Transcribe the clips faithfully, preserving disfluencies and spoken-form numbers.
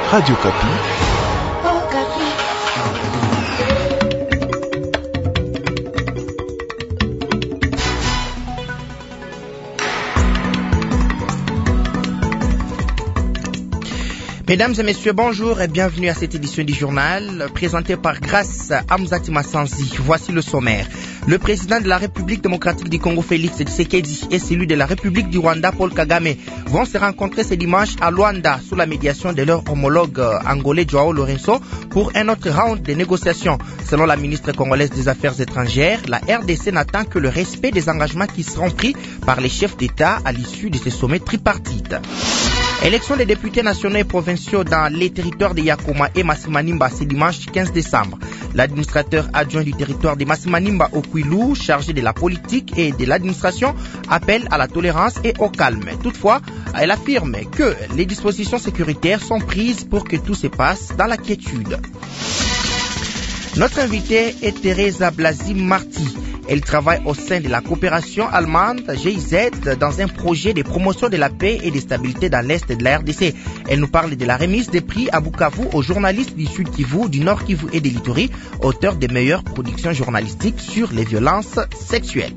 Radio Kapi. Oh, Kapi. Mesdames et messieurs, bonjour et bienvenue à cette édition du journal présentée par Grâce Hamzati Massanzi. Voici le sommaire. Le président de la République démocratique du Congo, Félix Tshisekedi, et celui de la République du Rwanda, Paul Kagame, vont se rencontrer ce dimanche à Luanda sous la médiation de leur homologue angolais Joao Lourenço pour un autre round de négociations. Selon la ministre congolaise des Affaires étrangères, la R D C n'attend que le respect des engagements qui seront pris par les chefs d'État à l'issue de ce sommet tripartite. Élection des députés nationaux et provinciaux dans les territoires de Yakoma et Masimanimba ce dimanche quinze décembre. L'administrateur adjoint du territoire de Masimanimba au Kwilu, chargé de la politique et de l'administration, appelle à la tolérance et au calme. Toutefois, elle affirme que les dispositions sécuritaires sont prises pour que tout se passe dans la quiétude. Notre invitée est Teresa Blasi-Marti. Elle travaille au sein de la coopération allemande G I Z dans un projet de promotion de la paix et de stabilité dans l'Est de la R D C. Elle nous parle de la remise des prix à Bukavu aux journalistes du Sud Kivu, du Nord Kivu et de l'Ituri, auteurs des meilleures productions journalistiques sur les violences sexuelles.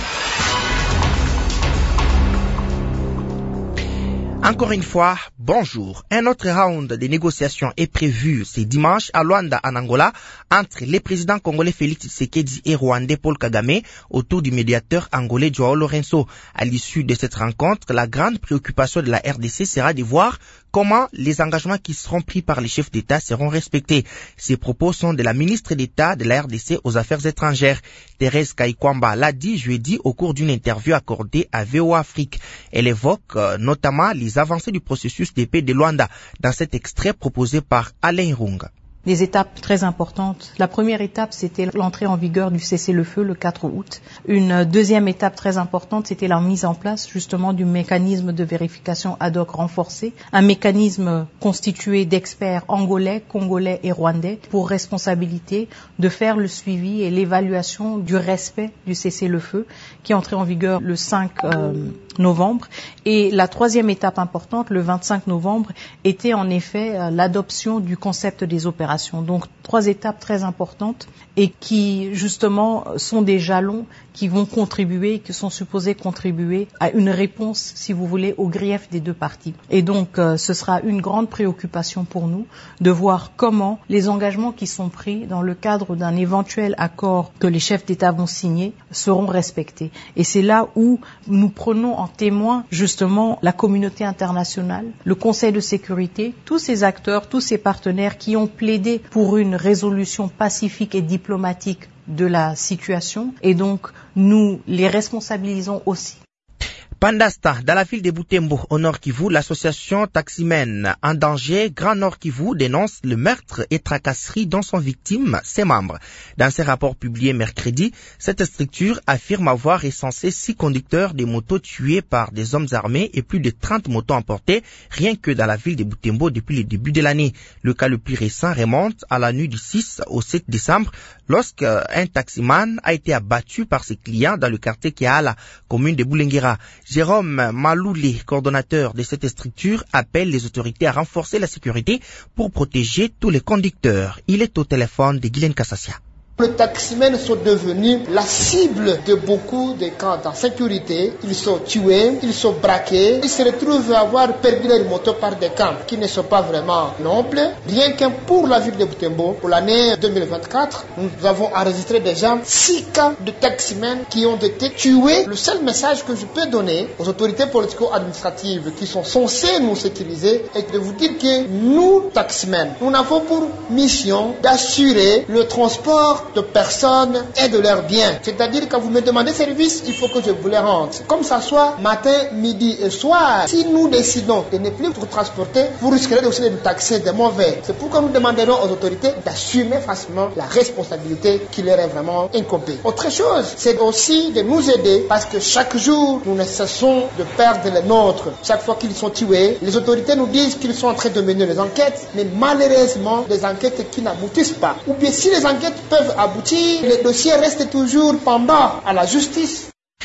Encore une fois, bonjour. Un autre round de négociations est prévu ce dimanche à Luanda, en Angola, entre les présidents congolais Félix Tshisekedi et rwandais Paul Kagame autour du médiateur angolais Joao Lourenço. À l'issue de cette rencontre, la grande préoccupation de la R D C sera de voir comment les engagements qui seront pris par les chefs d'État seront respectés. Ces propos sont de la ministre d'État de la R D C aux Affaires étrangères. Thérèse Kaikwamba l'a dit jeudi au cours d'une interview accordée à V O A Afrique. Elle évoque euh, notamment les avancées du processus de paix de Luanda dans cet extrait proposé par Alain Irunga. Des étapes très importantes. La première étape, c'était l'entrée en vigueur du cessez-le-feu le quatre août. Une deuxième étape très importante, c'était la mise en place justement du mécanisme de vérification ad hoc renforcé, un mécanisme constitué d'experts angolais, congolais et rwandais pour responsabilité de faire le suivi et l'évaluation du respect du cessez-le-feu qui est entré en vigueur le cinq novembre. Et la troisième étape importante, le vingt-cinq novembre, était en effet l'adoption du concept des opérations. Donc, trois étapes très importantes et qui, justement, sont des jalons qui vont contribuer, qui sont supposés contribuer à une réponse, si vous voulez, au grief des deux parties. Et donc, euh, ce sera une grande préoccupation pour nous de voir comment les engagements qui sont pris dans le cadre d'un éventuel accord que les chefs d'État vont signer seront respectés. Et c'est là où nous prenons en témoin, justement, la communauté internationale, le Conseil de sécurité, tous ces acteurs, tous ces partenaires qui ont plaidé pour une résolution pacifique et diplomatique de la situation, et donc nous les responsabilisons aussi. Pandasta, dans la ville de Butembo, au Nord Kivu, l'association Taximène en danger Grand Nord Kivu dénonce le meurtre et tracasserie dont sont victimes ses membres. Dans ses rapports publiés mercredi, cette structure affirme avoir recensé six conducteurs de motos tués par des hommes armés et plus de trente motos emportées rien que dans la ville de Butembo depuis le début de l'année. Le cas le plus récent remonte à la nuit du six au sept décembre lorsqu'un taximan a été abattu par ses clients dans le quartier Kiala, commune de Boulenguera. Jérôme Maloulé, coordonnateur de cette structure, appelle les autorités à renforcer la sécurité pour protéger tous les conducteurs. Il est au téléphone de Guylaine Kassassia. Les taximens sont devenus la cible de beaucoup de camps d'insécurité. Ils sont tués, ils sont braqués, ils se retrouvent à avoir perdu leur moto par des camps qui ne sont pas vraiment nobles. Rien que pour la ville de Butembo, pour l'année deux mille vingt-quatre, nous avons enregistré déjà six cas de taximens qui ont été tués. Le seul message que je peux donner aux autorités politico-administratives qui sont censées nous sécuriser est de vous dire que nous, taximens, nous avons pour mission d'assurer le transport de personnes et de leurs biens. C'est-à-dire que quand vous me demandez service, il faut que je vous les rende. Comme ça soit matin, midi et soir. Si nous décidons de ne plus vous transporter, vous risquerez aussi de nous taxer de mauvais. C'est pourquoi nous demanderons aux autorités d'assumer facilement la responsabilité qui leur est vraiment incombée. Autre chose, c'est aussi de nous aider parce que chaque jour, nous ne cessons de perdre les nôtres. Chaque fois qu'ils sont tués, les autorités nous disent qu'ils sont en train de mener les enquêtes, mais malheureusement, des enquêtes qui n'aboutissent pas. Ou bien si les enquêtes peuvent aboutir, le dossier reste toujours pendant à la justice.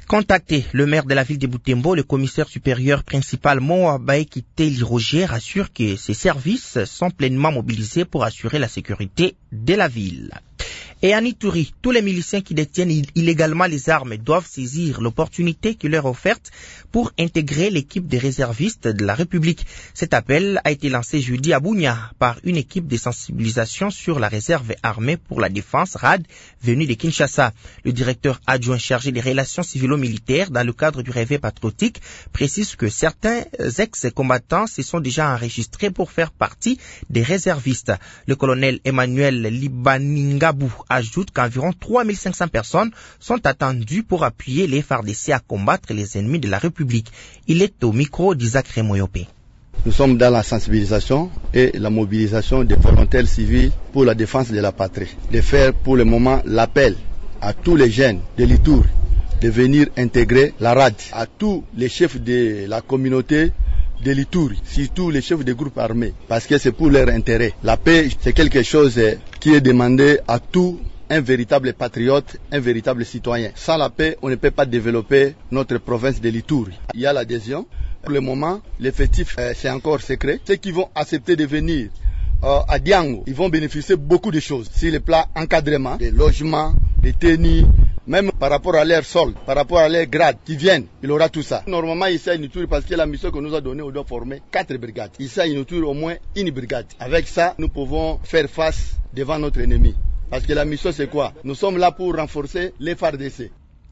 Contacté, le maire de la ville de Butembo, le commissaire supérieur principal Moabaeki Teli Roger assure que ses services sont pleinement mobilisés pour assurer la sécurité de la ville. Et à Ituri, tous les miliciens qui détiennent illégalement les armes doivent saisir l'opportunité qui leur est offerte pour intégrer l'équipe des réservistes de la République. Cet appel a été lancé jeudi à Bunia par une équipe de sensibilisation sur la réserve armée pour la défense R A D venue de Kinshasa. Le directeur adjoint chargé des relations civilo-militaires dans le cadre du réveil patriotique précise que certains ex-combattants se sont déjà enregistrés pour faire partie des réservistes. Le colonel Emmanuel Libaningabou ajoute qu'environ trois mille cinq cents personnes sont attendues pour appuyer les F A R D C à combattre les ennemis de la République. Il est au micro d'Isaac Remoyopé. Nous sommes dans la sensibilisation et la mobilisation des volontaires civils pour la défense de la patrie. De faire pour le moment l'appel à tous les jeunes de l'Itour de venir intégrer la R A D, à tous les chefs de la communauté de l'Itour, surtout les chefs des groupes armés, parce que c'est pour leur intérêt. La paix, c'est quelque chose qui est demandé à tout un véritable patriote, un véritable citoyen. Sans la paix, on ne peut pas développer notre province de l'Itour. Il y a l'adhésion. Pour le moment, l'effectif, euh, c'est encore secret. Ceux qui vont accepter de venir euh, à Diango, ils vont bénéficier de beaucoup de choses. Sur le plan encadrement, des logements, des tennis, même par rapport à leur sol, par rapport à leur grade qui viennent, il aura tout ça. Normalement, ici à Inoutour, parce que la mission que nous a donnée, on doit former quatre brigades. Ici à Inoutour, au moins une brigade. Avec ça, nous pouvons faire face devant notre ennemi. Parce que la mission, c'est quoi? Nous sommes là pour renforcer les F A R D C.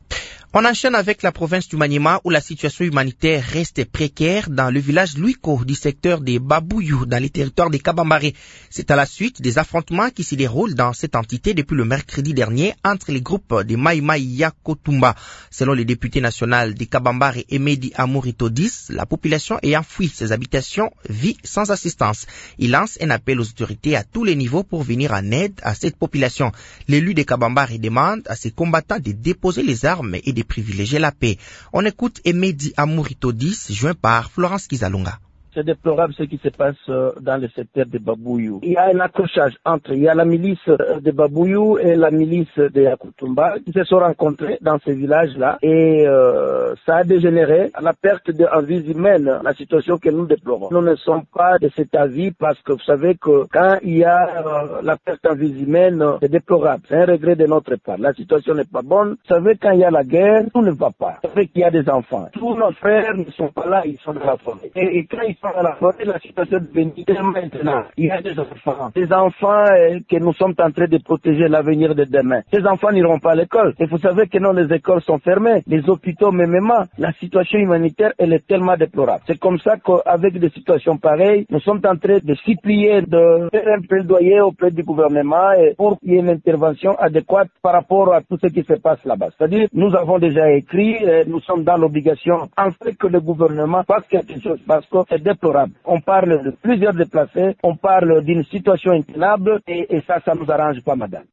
On enchaîne avec la province du Maniema où la situation humanitaire reste précaire dans le village Luiko du secteur des Babouyou dans les territoires des Kabambare. C'est à la suite des affrontements qui se déroulent dans cette entité depuis le mercredi dernier entre les groupes des Maïmaïa Kotumba. Selon le député national des Kabambare Emedi Amourito dix, la population ayant fui ses habitations vit sans assistance. Il lance un appel aux autorités à tous les niveaux pour venir en aide à cette population. L'élu des Kabambare demande à ses combattants de déposer les armes et de privilégier la paix. On écoute Emedi Amourito dix, joint par Florence Kizalunga. C'est déplorable ce qui se passe dans le secteur de Babouyou. Il y a un accrochage entre il y a la milice de Babouyou et la milice de Yakutumba qui se sont rencontrés dans ce village-là et euh, ça a dégénéré à la perte de vies humaines, la situation que nous déplorons. Nous ne sommes pas de cet avis parce que vous savez que quand il y a euh, la perte de vies humaines, c'est déplorable. C'est un regret de notre part. La situation n'est pas bonne. Vous savez, quand il y a la guerre, tout ne va pas. Vous savez qu'il y a des enfants. Tous nos frères ne sont pas là, ils sont dans la forêt. Et, et quand ils à la forêt, la situation devient maintenant. Il y a des enfants. Des enfants euh, que nous sommes en train de protéger l'avenir de demain. Ces enfants n'iront pas à l'école. Et vous savez que non, les écoles sont fermées. Les hôpitaux, même, la situation humanitaire, elle est tellement déplorable. C'est comme ça qu'avec des situations pareilles, nous sommes en train de supplier, de faire un plaidoyer auprès du gouvernement et pour qu'il y ait une intervention adéquate par rapport à tout ce qui se passe là-bas. C'est-à-dire, nous avons déjà écrit, nous sommes dans l'obligation, en fait, que le gouvernement fasse quelque chose parce que c'est déplorable. On parle de plusieurs déplacés, on parle d'une situation intenable et, et ça, ça nous arrange pas, madame.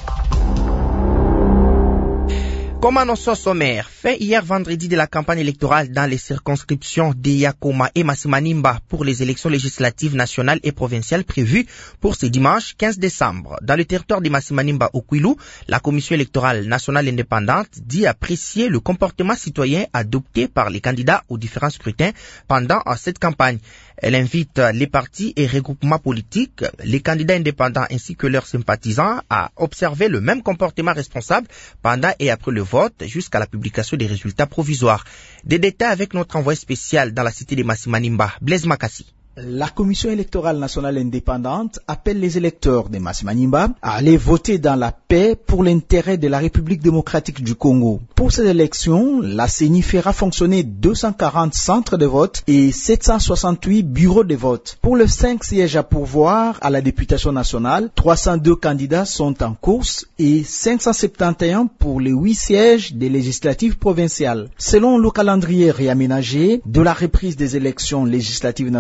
Comme annoncé au sommaire, fin hier vendredi de la campagne électorale dans les circonscriptions d'Eyakoma et Masimanimba pour les élections législatives nationales et provinciales prévues pour ce dimanche quinze décembre. Dans le territoire de Masimanimba au Kwilu, la Commission électorale nationale indépendante dit apprécier le comportement citoyen adopté par les candidats aux différents scrutins pendant cette campagne. Elle invite les partis et regroupements politiques, les candidats indépendants ainsi que leurs sympathisants à observer le même comportement responsable pendant et après le vote jusqu'à la publication des résultats provisoires. Des détails avec notre envoyé spécial dans la cité de Masimanimba, Blaise Makassi. La Commission électorale nationale indépendante appelle les électeurs de Masimanimba à aller voter dans la paix pour l'intérêt de la République démocratique du Congo. Pour cette élection, la C E N I fera fonctionner deux cent quarante centres de vote et sept cent soixante-huit bureaux de vote. Pour les cinq sièges à pourvoir à la députation nationale, trois cent deux candidats sont en course et cinq cent soixante et onze pour les huit sièges des législatives provinciales. Selon le calendrier réaménagé de la reprise des élections législatives nationales et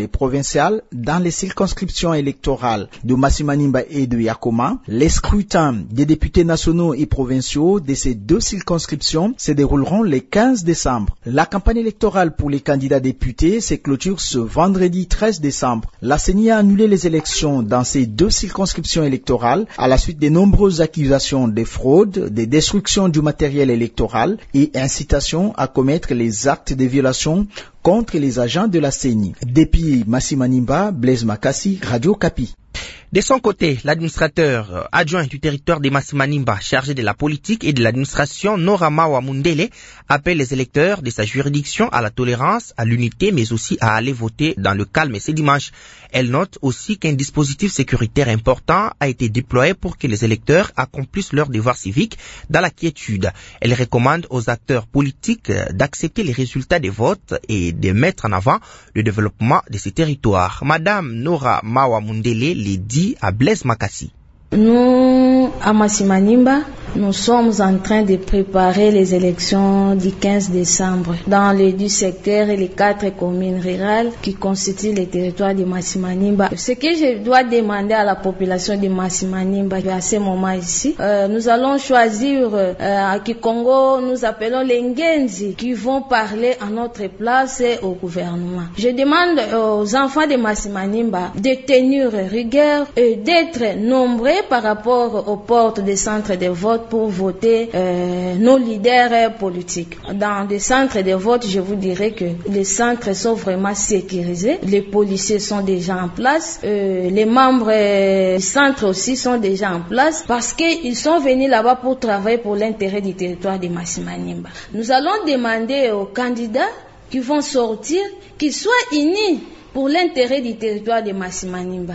et provinciales dans les circonscriptions électorales de Masimanimba et de Yakoma. Les scrutins des députés nationaux et provinciaux de ces deux circonscriptions se dérouleront le quinze décembre. La campagne électorale pour les candidats députés se clôture ce vendredi treize décembre. La C E N I a annulé les élections dans ces deux circonscriptions électorales à la suite de nombreuses accusations de fraude, de destruction du matériel électoral et incitation à commettre les actes de violation contre les agents de la C E N I. Depuis Masimanimba, Blaise Makassi, Radio Kapi. De son côté, l'administrateur adjoint du territoire de Masimanimba, chargé de la politique et de l'administration, Nora Mawa Mundele, appelle les électeurs de sa juridiction à la tolérance, à l'unité, mais aussi à aller voter dans le calme ce dimanche. Elle note aussi qu'un dispositif sécuritaire important a été déployé pour que les électeurs accomplissent leur devoir civique dans la quiétude. Elle recommande aux acteurs politiques d'accepter les résultats des votes et de mettre en avant le développement de ces territoires. Madame Nora Mawa Mundele l'a dit à Blaise Makassi. Nous, à Masimanimba, nous sommes en train de préparer les élections du quinze décembre dans les deux secteurs et les quatre communes rurales qui constituent le territoire de Masimanimba. Ce que je dois demander à la population de Masimanimba à ce moment ici, euh, nous allons choisir euh, à Kikongo, nous appelons les Ngenzi qui vont parler à notre place et au gouvernement. Je demande aux enfants de Masimanimba de tenir rigueur et d'être nombreux par rapport aux portes des centres de vote pour voter euh, nos leaders politiques. Dans des centres de vote, je vous dirais que les centres sont vraiment sécurisés. Les policiers sont déjà en place. Euh, les membres euh, du centre aussi sont déjà en place parce qu'ils sont venus là-bas pour travailler pour l'intérêt du territoire de Masimanimba. Nous allons demander aux candidats qui vont sortir qu'ils soient unis pour l'intérêt du territoire de Masimanimba.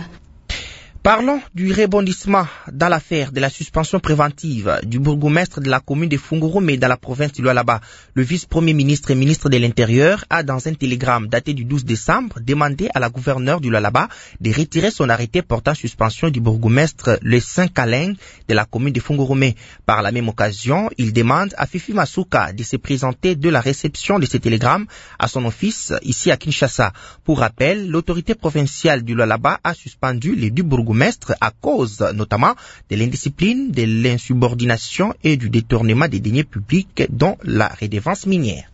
Parlons du rebondissement dans l'affaire de la suspension préventive du bourgmestre de la commune de Fungurume dans la province du Lualaba. Le vice-premier ministre et ministre de l'Intérieur a, dans un télégramme daté du douze décembre, demandé à la gouverneure du Lualaba de retirer son arrêté portant suspension du bourgmestre le Saint-Calin de la commune de Fungurume. Par la même occasion, il demande à Fifi Masuka de se présenter de la réception de ce télégramme à son office ici à Kinshasa. Pour rappel, l'autorité provinciale du Lualaba a suspendu les deux bourgmestres à cause notamment de l'indiscipline, de l'insubordination et du détournement des deniers publics dont la redevance minière.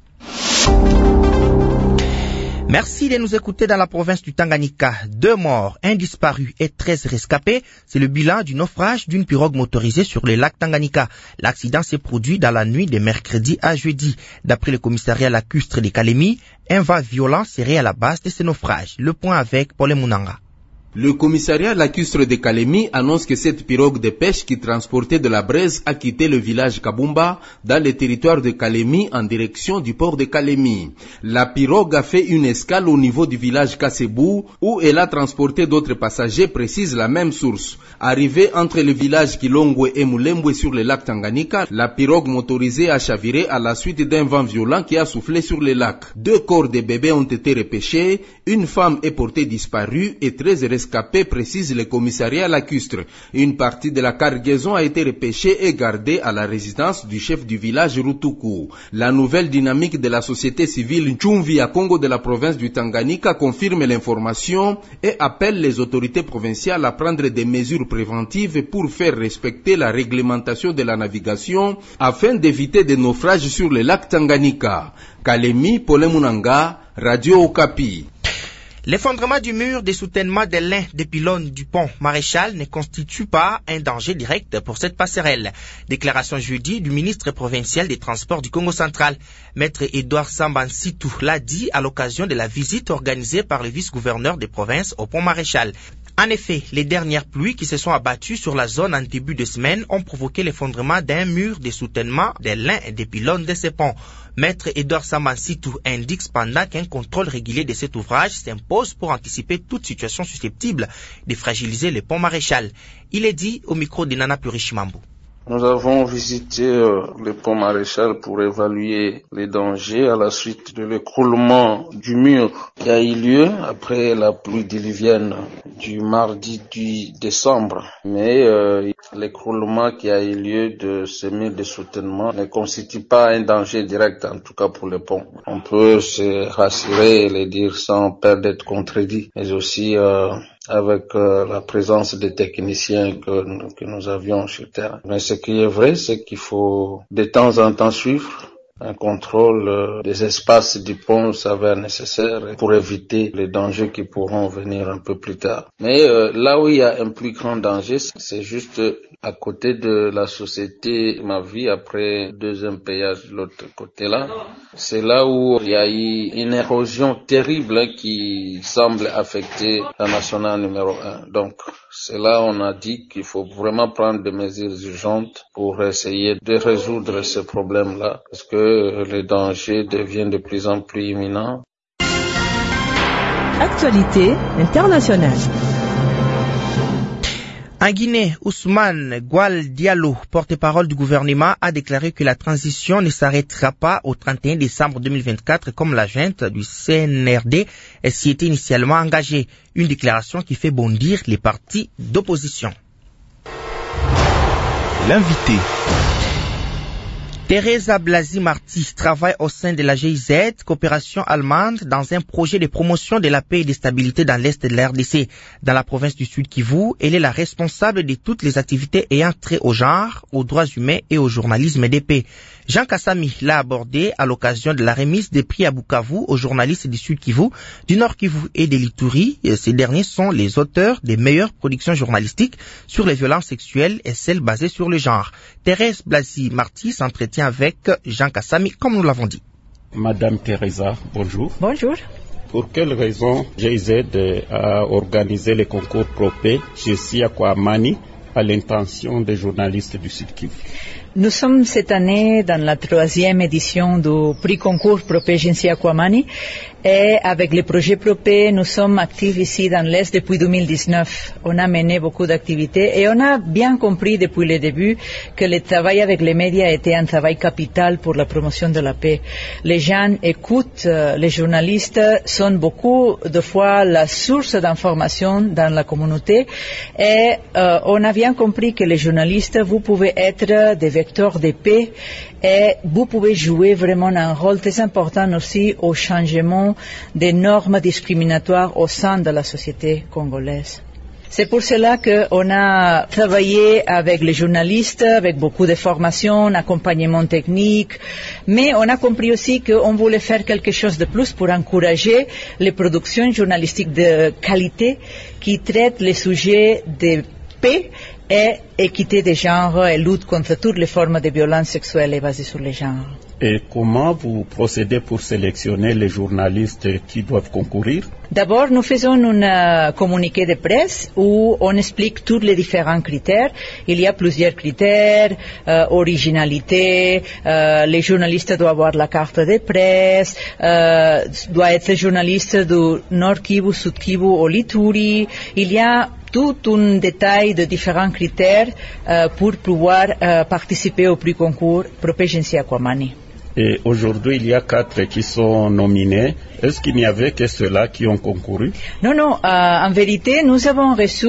Merci de nous écouter dans la province du Tanganyika. Deux morts, un disparu et treize rescapés. C'est le bilan du naufrage d'une pirogue motorisée sur le lac Tanganyika. L'accident s'est produit dans la nuit de mercredi à jeudi. D'après le commissariat lacustre de Kalemi, un vent violent serait à la base de ce naufrage. Le point avec Paul Mounanga. Le commissariat lacustre de Kalemi annonce que cette pirogue de pêche qui transportait de la braise a quitté le village Kabumba dans le territoire de Kalemi en direction du port de Kalemi. La pirogue a fait une escale au niveau du village Kasebou où elle a transporté d'autres passagers, précise la même source. Arrivée entre le village Kilongwe et Mulembwe sur le lac Tanganyika, la pirogue motorisée a chaviré à la suite d'un vent violent qui a soufflé sur le lac. Deux corps de bébés ont été repêchés, une femme est portée disparue et treize rescapés, précise le commissariat lacustre. Une partie de la cargaison a été repêchée et gardée à la résidence du chef du village Rutuku. La nouvelle dynamique de la société civile Nchumvi à Congo de la province du Tanganyika confirme l'information et appelle les autorités provinciales à prendre des mesures préventives pour faire respecter la réglementation de la navigation afin d'éviter des naufrages sur le lac Tanganyika. Kalemi, Paul Mounanga, Radio Okapi. L'effondrement du mur de soutènement de l'un des pylônes du pont Maréchal ne constitue pas un danger direct pour cette passerelle. Déclaration jeudi du ministre provincial des Transports du Congo central. Maître Edouard Sambansitou l'a dit à l'occasion de la visite organisée par le vice-gouverneur des provinces au pont Maréchal. En effet, les dernières pluies qui se sont abattues sur la zone en début de semaine ont provoqué l'effondrement d'un mur de soutènement de l'un des pylônes de ce pont. Maître Edouard Sambansitou indique cependant qu'un contrôle régulier de cet ouvrage s'impose pour anticiper toute situation susceptible de fragiliser le pont Maréchal. Il est dit au micro de Nana Purichimambo. Nous avons visité euh, le pont Maréchal pour évaluer les dangers à la suite de l'écroulement du mur qui a eu lieu après la pluie diluvienne du mardi dix décembre. Mais euh, l'écroulement qui a eu lieu de ce mur de soutènement ne constitue pas un danger direct, en tout cas pour le pont. On peut se rassurer et le dire sans peur d'être contredit, mais aussi euh, avec euh, la présence des techniciens que, que nous avions sur terre. Mais ce qui est vrai, c'est qu'il faut de temps en temps suivre un contrôle euh, des espaces du pont s'avère nécessaire pour éviter les dangers qui pourront venir un peu plus tard. Mais euh, là où il y a un plus grand danger, c'est juste à côté de la société Ma Vie, après deuxième péage de l'autre côté-là. C'est là où il y a eu une érosion terrible qui semble affecter la nationale numéro un. Donc, c'est là où on a dit qu'il faut vraiment prendre des mesures urgentes pour essayer de résoudre ce problème-là, parce que le danger devient de plus en plus imminent. Actualité internationale. En Guinée, Ousmane Goual Diallo, porte-parole du gouvernement, a déclaré que la transition ne s'arrêtera pas au trente et un décembre deux mille vingt-quatre comme la junte du C N R D s'y était initialement engagée. Une déclaration qui fait bondir les partis d'opposition. L'invité. Teresa Blasi Marti travaille au sein de la G I Z, coopération allemande, dans un projet de promotion de la paix et de stabilité dans l'est de la R D C. Dans la province du Sud Kivu, elle est la responsable de toutes les activités ayant trait au genre, aux droits humains et au journalisme de paix. Jean Kassami l'a abordé à l'occasion de la remise des prix à Bukavu aux journalistes du Sud Kivu, du Nord Kivu et de l'Ituri. Ces derniers sont les auteurs des meilleures productions journalistiques sur les violences sexuelles et celles basées sur le genre. Thérèse Blasi Marti s'entretient avec Jean Kassami, comme nous l'avons dit. Madame Teresa, bonjour. Bonjour. Pour quelle raison G I Z a organisé le concours Propé chez Siakwamani à l'intention des journalistes du Sud Kivu? Nous sommes cette année dans la troisième édition du prix concours Propé Siakwamani et avec le projet Propé, nous sommes actifs ici dans l'Est depuis deux mille dix-neuf. On a mené beaucoup d'activités et on a bien compris depuis le début que le travail avec les médias était un travail capital pour la promotion de la paix. Les gens écoutent, les journalistes sont beaucoup de fois la source d'information dans la communauté et euh, on a bien compris que les journalistes, vous pouvez être des vecteurs de paix et vous pouvez jouer vraiment un rôle très important aussi au changement des normes discriminatoires au sein de la société congolaise. C'est pour cela qu'on a travaillé avec les journalistes, avec beaucoup de formations, accompagnement technique, mais on a compris aussi qu'on voulait faire quelque chose de plus pour encourager les productions journalistiques de qualité qui traitent les sujets de paix et équité de genre et lutte contre toutes les formes de violence sexuelle et basées sur le genre. Et comment vous procédez pour sélectionner les journalistes qui doivent concourir? D'abord, nous faisons un uh, communiqué de presse où on explique tous les différents critères. Il y a plusieurs critères, euh, originalité, euh, les journalistes doivent avoir la carte de presse, euh, doit être journaliste du Nord Kivu, Sud Kivu ou l'Ituri. Il y a tout un détail de différents critères euh, pour pouvoir euh, participer au prix concours Propé Siakwamani. Et aujourd'hui, il y a quatre qui sont nominés. Est-ce qu'il n'y avait que ceux-là qui ont concouru? Non, non. Euh, en vérité, nous avons reçu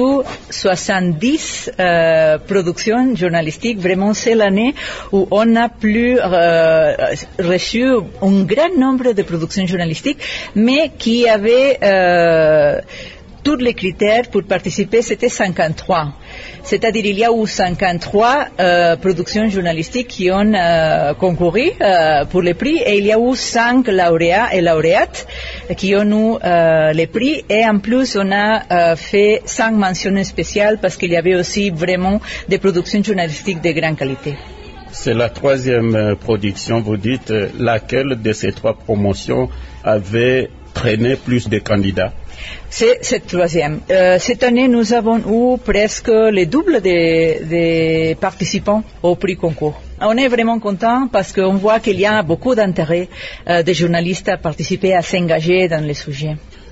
soixante-dix euh, productions journalistiques. Vraiment, c'est l'année où on a plus euh, reçu un grand nombre de productions journalistiques, mais qui avaient euh, tous les critères pour participer, c'était cinquante-trois. C'est-à-dire il y a eu cinquante-trois euh, productions journalistiques qui ont euh, concouru euh, pour les prix et il y a eu cinq lauréats et lauréates qui ont eu euh, les prix et en plus on a euh, fait cinq mentions spéciales parce qu'il y avait aussi vraiment des productions journalistiques de grande qualité. C'est la troisième production, vous dites, laquelle de ces trois promotions avait traîné plus de candidats? C'est cette troisième. Euh, cette année, nous avons eu presque le double des de participants au prix concours. On est vraiment content parce qu'on voit qu'il y a beaucoup d'intérêt euh, des journalistes à participer, à s'engager dans les sujets.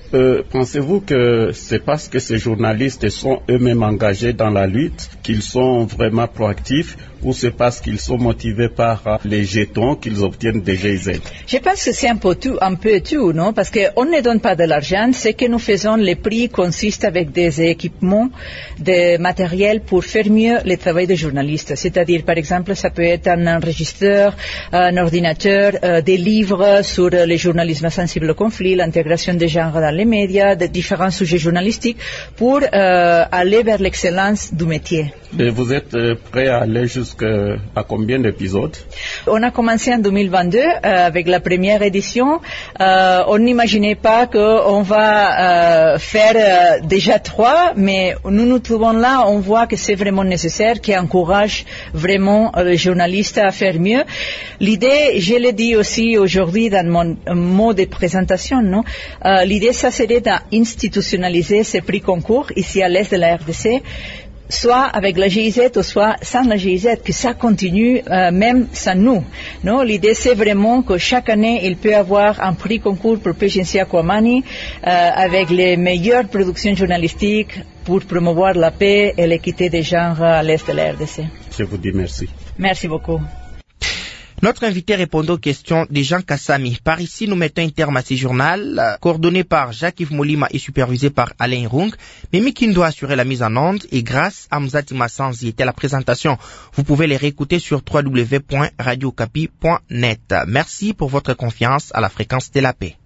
Euh, pensez-vous que c'est parce que ces journalistes sont eux-mêmes engagés dans la lutte qu'ils sont vraiment proactifs, ou c'est parce qu'ils sont motivés par uh, les jetons qu'ils obtiennent des G I Z? Je pense que c'est un peu tout, un peu tout, non? Parce qu'on ne donne pas de l'argent. Ce que nous faisons, les prix consistent avec des équipements, des matériels pour faire mieux le travail des journalistes. C'est-à-dire, par exemple, ça peut être un enregistreur, un ordinateur, euh, des livres sur le journalisme sensible au conflit, l'intégration des genres dans les médias, de différents sujets journalistiques pour euh, aller vers l'excellence du métier. Et vous êtes euh, prêt à aller jusqu'à combien d'épisodes? On a commencé en deux mille vingt-deux euh, avec la première édition. Euh, on n'imaginait pas qu'on va euh, faire euh, déjà trois, mais nous nous trouvons là, on voit que c'est vraiment nécessaire, qui encourage vraiment euh, les journalistes à faire mieux. L'idée, je l'ai dit aussi aujourd'hui dans mon euh, mot de présentation, non? Euh, l'idée, ça serait d'institutionnaliser ces prix concours ici à l'est de la R D C, soit avec la G I Z ou soit sans la G I Z, que ça continue euh, même sans nous. Non, l'idée c'est vraiment que chaque année il peut y avoir un prix concours pour Pégencia Kouamani euh, avec les meilleures productions journalistiques pour promouvoir la paix et l'équité des genres à l'est de la R D C. Je vous dis merci. Merci beaucoup. Notre invité répondait aux questions de Jean Kassami. Par ici, nous mettons un terme à ce journal, coordonné par Jacques-Yves Molima et supervisé par Alain Rung. Mimi Kindo a assuré la mise en onde et grâce à Mzati Massanzi était la présentation. Vous pouvez les réécouter sur w w w point radio okapi point net. Merci pour votre confiance à la fréquence de la paix.